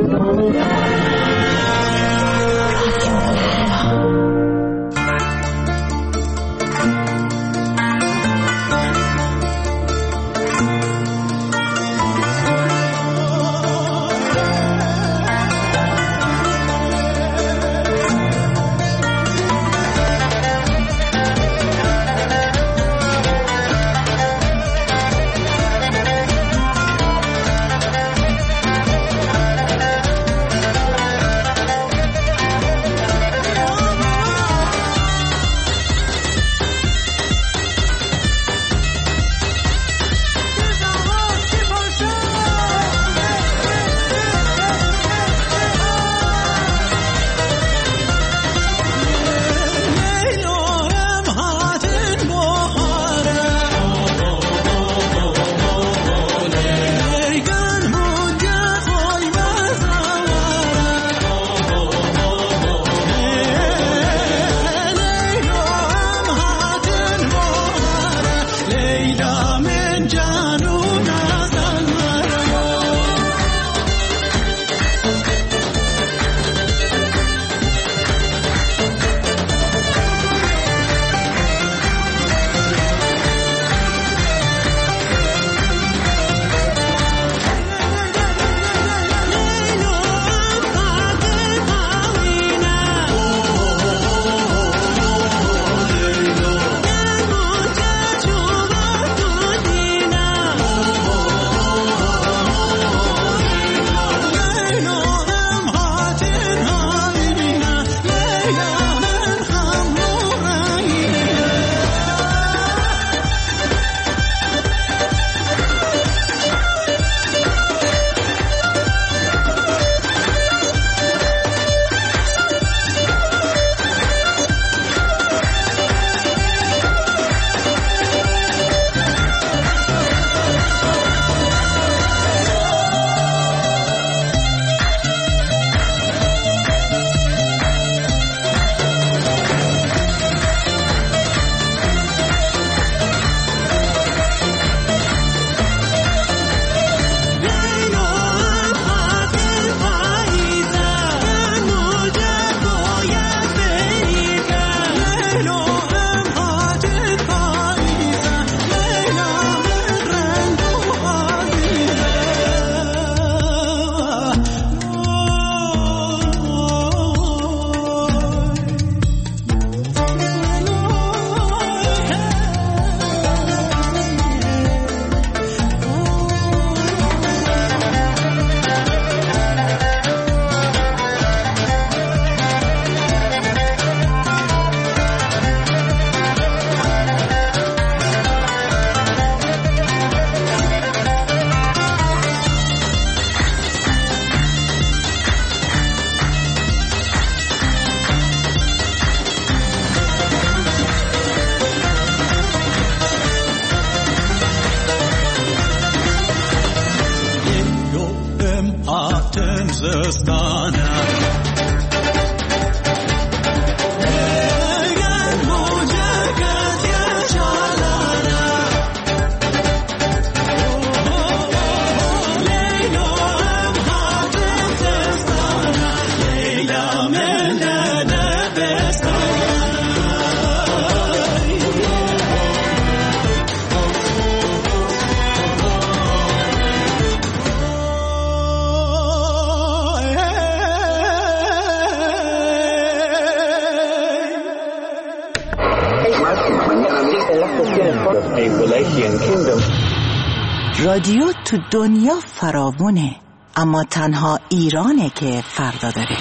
رادیو تو دنیا فراوونه، اما تنها ایرانه که فردا داره.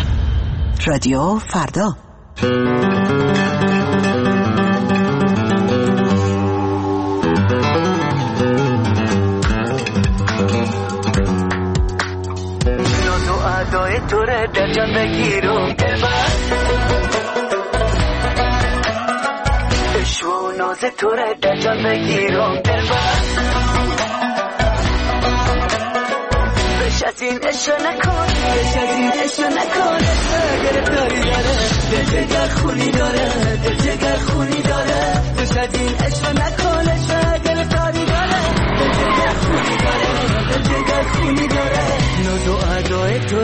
رادیو فردا. نازو عدای تو رو در جان بگیرم اشو ناز تو رو در جان بگیرم بش از این اشو نکن، بش از این اشو نکن، گرفتاری داره دل جگر خونی داره، دل جگر خونی داره، بش از این اشو نکن، گرفتاری داره دل جگر خونی داره، دل جگر خونی داره. ناز و ادای تو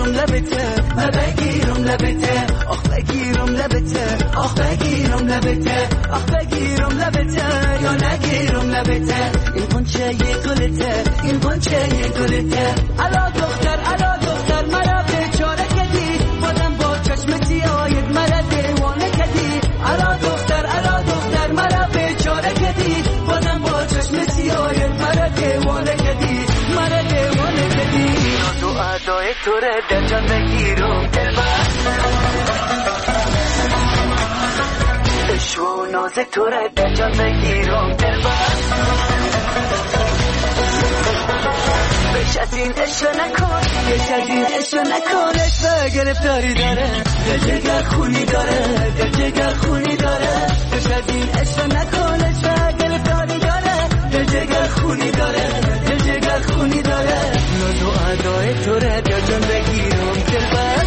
بگیرم لبته من بگیرم لبته آخ بگیرم لبته آخ بگیرم لبته آخ بگیرم لبته یا نگیرم لبته این قنچه یه گلته این قنچه یه گلته الا دختر مرا بیچاره کردی بازم با چشم سیاهت مرا دیوانه کردی الا دختر مرا بیچاره کردی بازم با چشم سیاهت مرا دیوانه کردی مرا دیوانه کردی تو ادای تو رو در جان بگیرم دلبر عشق و ناز تو رو در جان بگیرم دلبر بیش از این عشق نکن بیش از این عشق نکن عشق گرفتاری داره دل جگر خونی داره دل جگر خونی داره بیش از این عشق نکن عشق گرفتاری داره دل جگر خونی داره دل جگر خونی داره ناز و ادای تو رو در جان بگیرم دلبر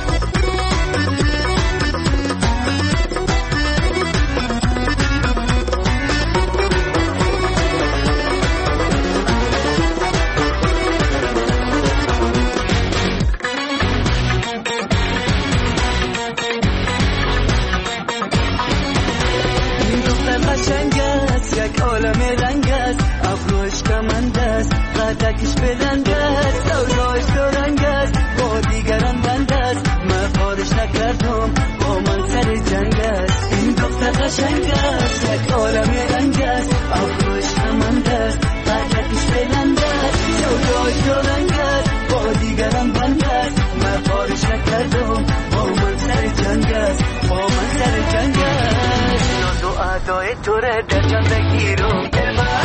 یک عالم رنگ است ابروش کمند است قدکش بلند است سوداش دو رنگ است با دیگران بند است من کارش نکردم با من سر جنگ است این دختر قشنگ است یک عالم رنگ است ابروش کمند است قدکش بلند است سوداش دو رنگ است با دیگران بند است من کارش نکردم با من سر جنگ است با من سر جنگ است ناز و ادای تو رو در جان بگیرم دلبر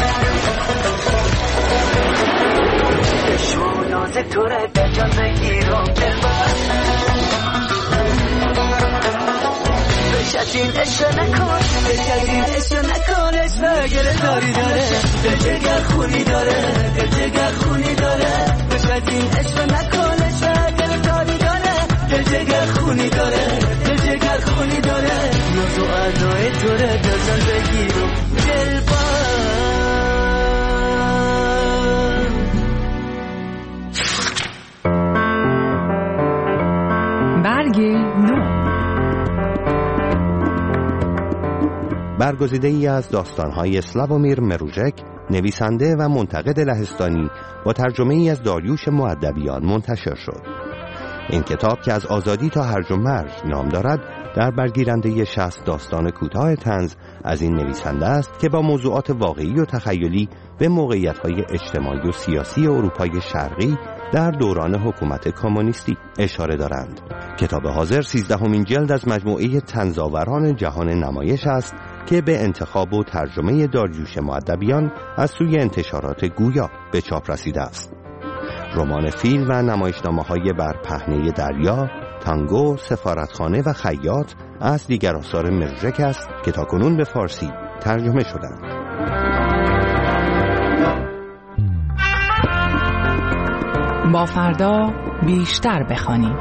عشق و ناز تو رو در جان بگیرم دلبر بیش از این عشق نکن بیش از این عشق نکن عشق گرفتاری داره دل جگر خونی داره دل جگر خونی داره بیش از این عشق نکن عشق گرفتاری داره دل جگر خونی داره دل جگر خونی داره ناز و ادای تو رو در جان بگیرم دلبر برگ نو برگزیده ای از داستان‌های سلاوومیر مروژک، نویسنده و منتقد لهستانی با ترجمه ای از داریوش مؤدبیان منتشر شد. این کتاب که از آزادی تا هرج و مرج نام دارد در برگیرنده 60 داستان کوتاه طنز از این نویسنده است که با موضوعات واقعی و تخیلی به موقعیت‌های اجتماعی و سیاسی اروپای شرقی در دوران حکومت کمونیستی اشاره دارند. کتاب حاضر 13مین جلد از مجموعه طنزآوران جهان نمایش است که به انتخاب و ترجمه داریوش مؤدبیان از سوی انتشارات گویا به چاپ رسیده است. رمان فیل و نمایشنامه‌های بر پهنه دریا، تانگو، سفارتخانه و خیاط از دیگر آثار مروژک است که تاکنون به فارسی ترجمه شدند. با فردا بیشتر بخوانیم.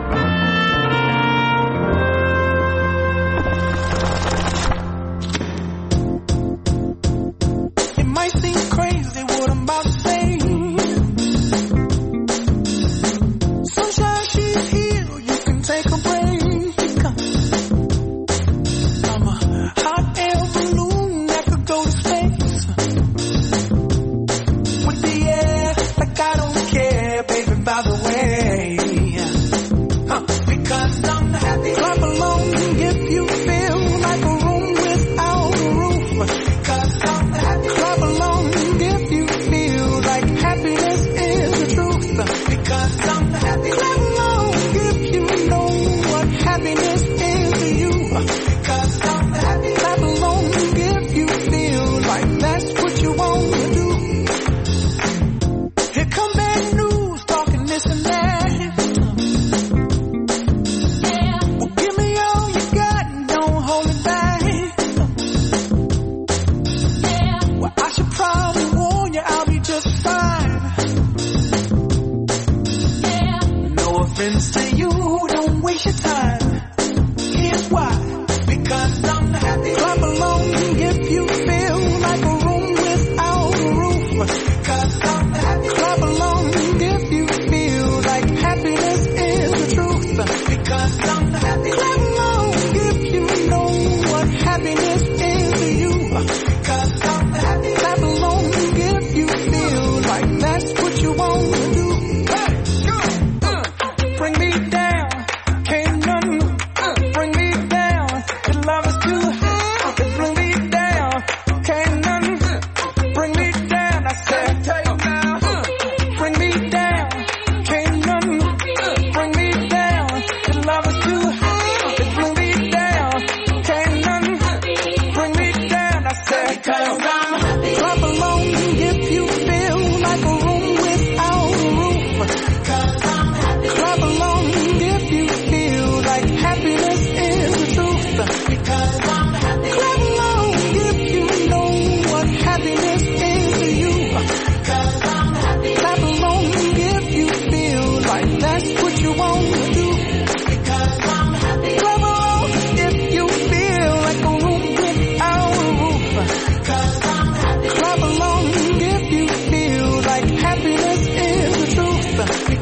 Clap along if you feel like happiness is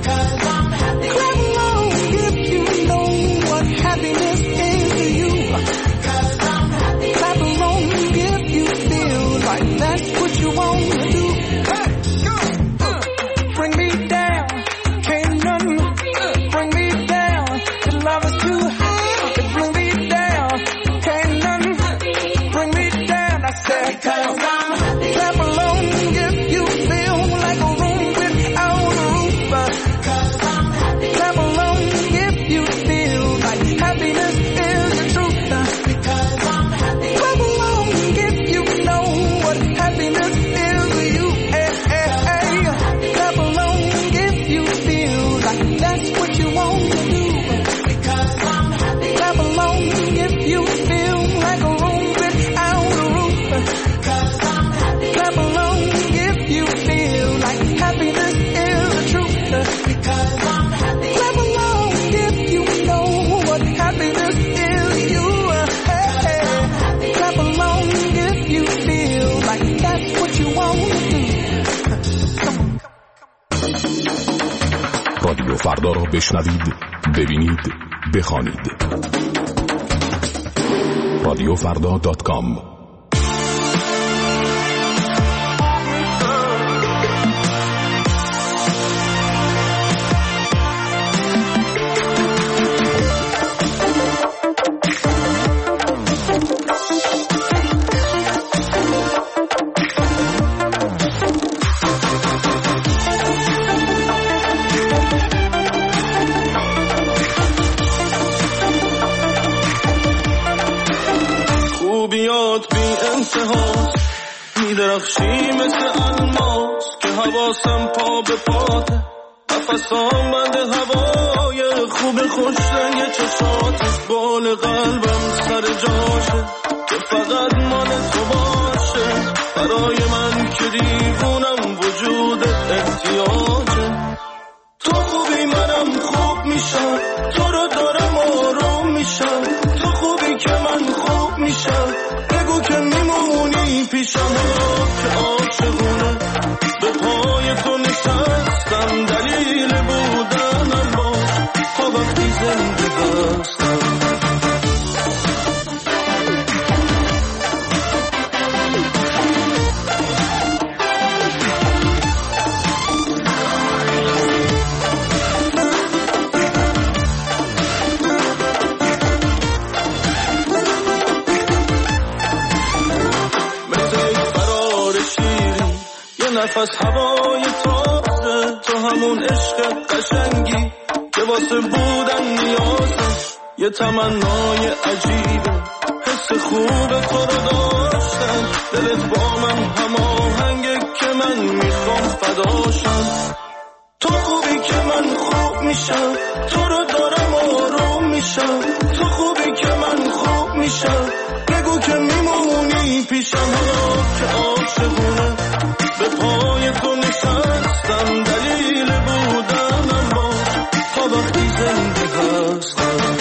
رادیو فردا را بشنوید، ببینید، بخوانید. radiofrda.com. میدرخشی مثل الماس که حواسم پا به پاته، نفسام بند هوای خوب خوش رنگ چشات، بال قلبم سر جاشه که فقط مال تو باشه، برای من که دیوونم وجود احتیاجه. تو خوبی منم خوب میشم، تو رو دارم آروم میشم، تو خوبی که من خوب میشم، بگو که میمونی پیشم که عاشقونه به پای تو نشستم، دلیل بودنم باش تا وقتی زنده هستم. نفس هوای تازه، تو همون عشق قشنگی که واسه بودن نیازه، یه تمنای عجیبه حس خوب تو رو داشتن، دلت با من هماهنگه که من میخوام فداشم. تو خوبی که من خوب میشم، تو رو دارم آروم میشم، تو خوبی که من خوب میشم، بگو که میمونی پیشم که عاشقونه به پای تو نشستم، دلیل بودنم باش تا وقتی زنده هستم.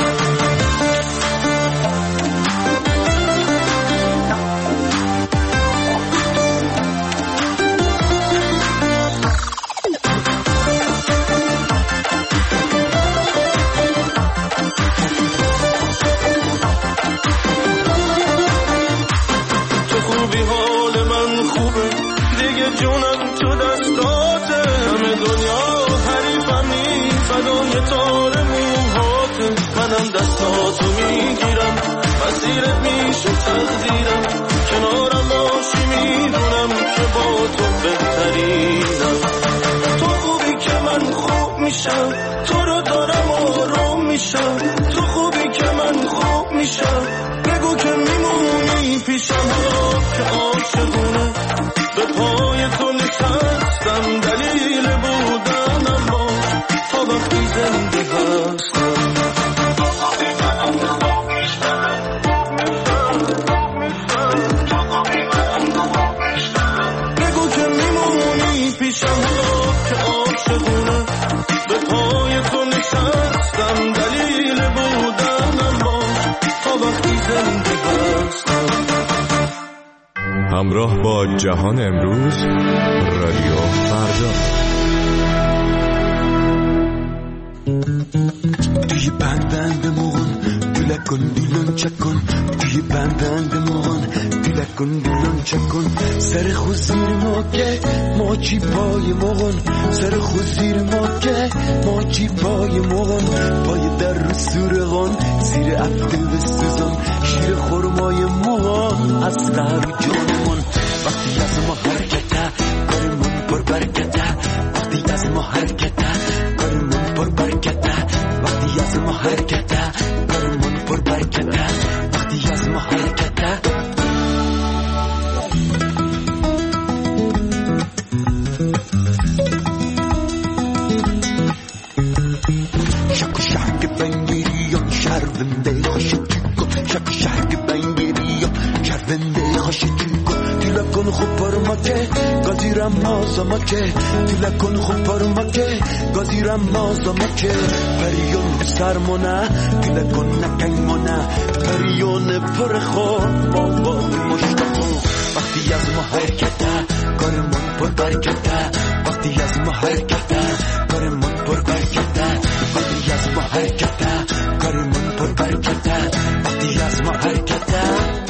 تو خوبی حال من خوبه، جونم تو دستاته، همه دنیا حریفمی فدای تار موهاته، منم دستاتو میگیرم مسیرت میشه تقدیرم، کنارم باشی میدونم که با تو بهترینم. تو خوبی که من خوب میشم، تو رو دارم آروم میشم، تو خوبی که من خوب میشم، بگو که میمونی پیشم که عاشقونه به پای تو نشستم، دلیل بودنم باش تا وقتی زنده هستم. بگو که میمونی پیشم که عاشقونه به پای تو نشستم، دلیل بودنم باش تا وقتی زنده هستم. همراه با جهان امروز، رادیو فردا. دیلکن دیلون چکن توی بند موان دیلکن دیلون چکن سر خود زیر ما که ما چی پای موان سر خود زیر ما که ما چی پای موان پای در رو سورغان زیر افته و سوزان شیر خورمای موان از قهر جانمون وقتی از ما حرکته کارمون پر برکته وقتی از ما حرکته کارمون پر برکته وقتی از ما حرکته کارمون پر برکته وقتی از ما حرکته شک و شک بنگیریان شرونده خوشی کن شک و شک بنگیریان شرونده خوشی کن تلکن خوب پرمکه گازیرم مازمکه تلکن خوب پرمکه گازیرم مازمکه پریون سرمونه تلکن نکنمونه پریون پر خواب بابا مشتاقو وقتی از ما حرکته کارمون پر برکته وقتی از ما حرکته کارمون پر برکته وقتی از ما حرکته کارمون پر برکته وقتی از ما حرکته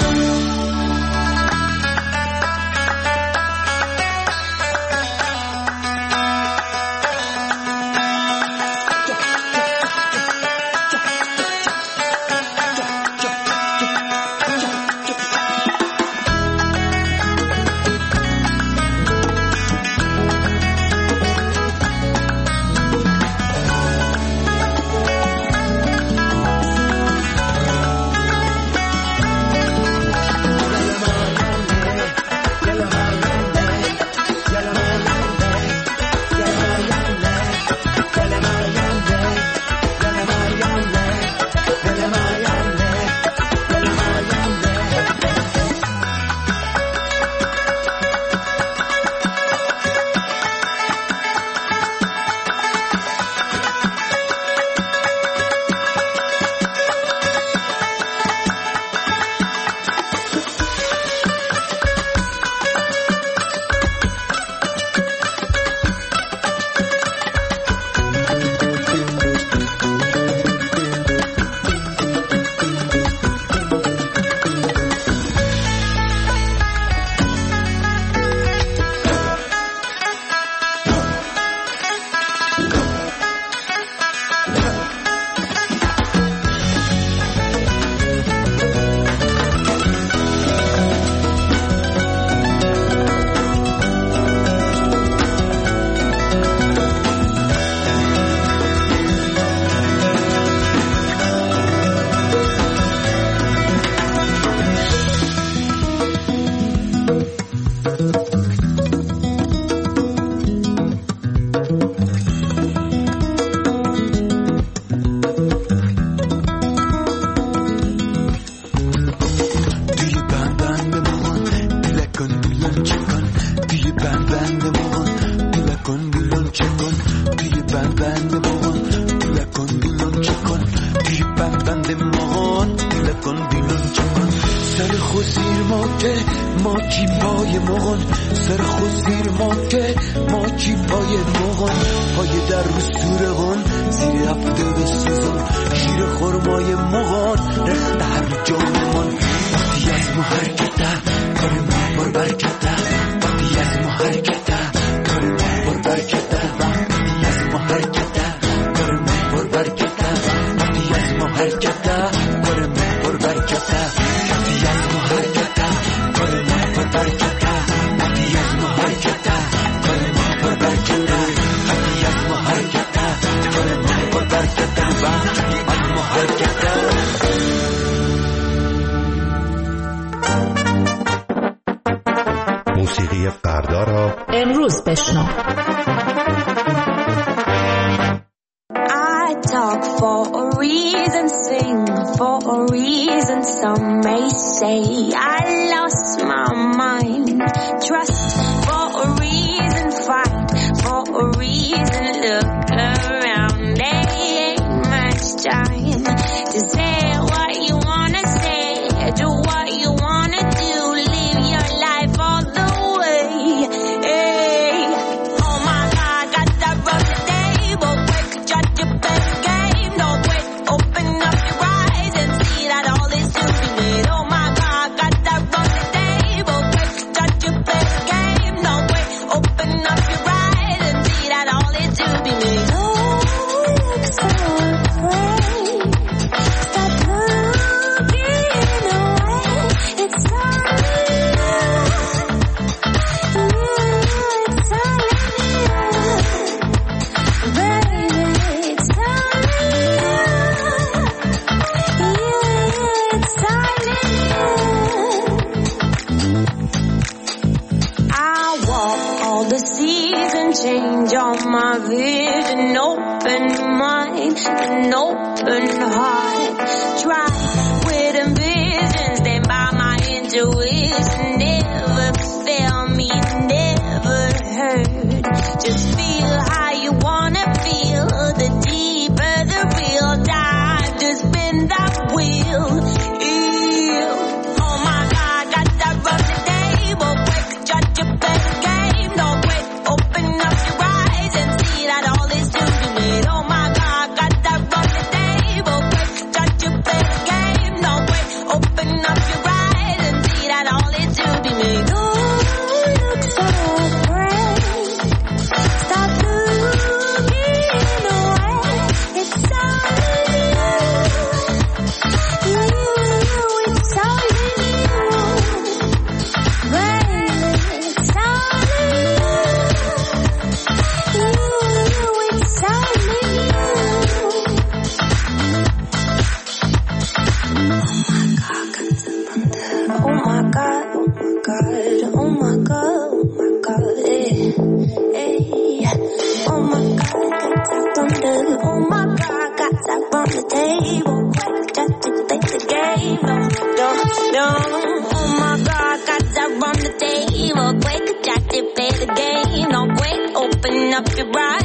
موسیقی فردا را امروز بشنو. I talk for a reason, sing for a reason. Some may say I lost my mind. Trust for a reason, fight for a reason. Look around, there ain't much time to say what you wanna say, do what you wanna do, live your life all the way. Hey, oh my God, got that road today, but quick, judge your best game. No wait, open up your eyes and see that open mind, an open heart. Try with ambition, stand by my intuition. Never fail me, never hurt. Just feel how you wanna feel. The deeper the real, time to spin that wheel. Oh my God, got that run the table. Quick, judge your best game. No quick, open up your eyes and see that all is to be made. Oh my God, got that run the table. Quick, judge your best game. No quick, open up your eyes and see that all is to be made. Oh, look so bright. Stop looking away. It's all in you. It's all in you. Baby, it's all in you. It's all in you. Oh my God, oh my God, oh my God, oh my God, oh my God, got that on the, oh my God, got that on the table, quick, just to take the game, no, oh my God, got that on the table, quick, just to play the game, no, quick, open up your eyes.